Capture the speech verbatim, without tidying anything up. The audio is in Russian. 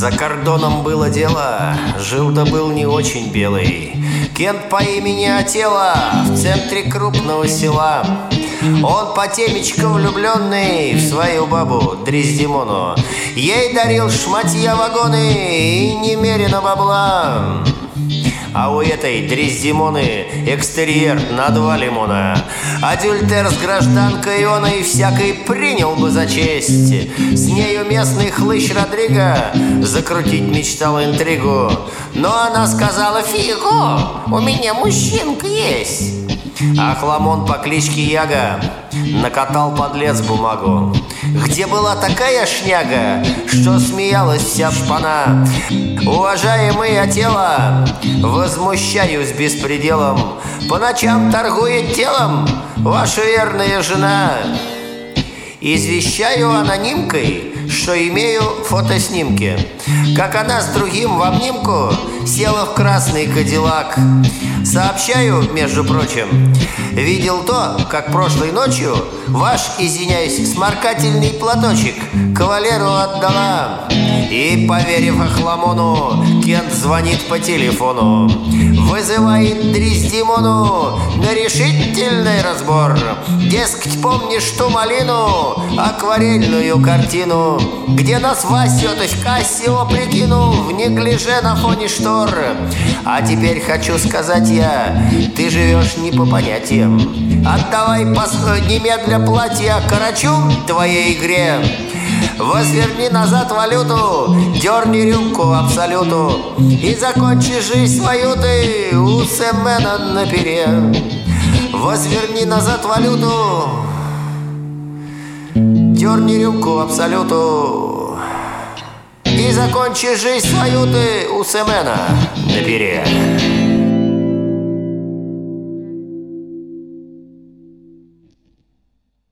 За кордоном было дело, жил-то был не очень белый Кент по имени Отелло в центре крупного села. Он по темечко влюбленный в свою бабу Дрездемону. Ей дарил шматья вагоны и немерено бабла. А у этой Дрездемоны экстерьер на два лимона. Адюльтер с гражданкой он и всякой принял бы за честь. С нею местный хлыщ Родриго закрутить мечтал интригу. Но она сказала: фигу, у меня мужчинка есть. А Хламон по кличке Яга накатал подлец бумагу, где была такая шняга, что смеялась вся шпана. Уважаемый Отелло, возмущаюсь беспределом, по ночам торгует телом ваша верная жена. Извещаю анонимкой, что имею фотоснимки, как она с другим в обнимку села в красный кадиллак. Сообщаю, между прочим, видел то, как прошлой ночью ваш, извиняюсь, сморкательный платочек кавалеру отдала. И, поверив Охламону, Кент звонит по телефону, вызывает Дрездемону на решительный разбор. Дескать, помнишь ту малину, акварельную картину, где нас Васю, то есть Кассио, прикинул в неглиже на фоне штор? А теперь хочу сказать я, ты живешь не по понятиям. Отдавай пос... немедля платья карачу твоей игре. Возверни назад валюту, дерни рюмку абсолюту и закончи жизнь свою ты у Сэмэна на пере. Возверни назад валюту, дерни рюмку абсолюту и закончи жизнь свою ты у Сэмэна на пере.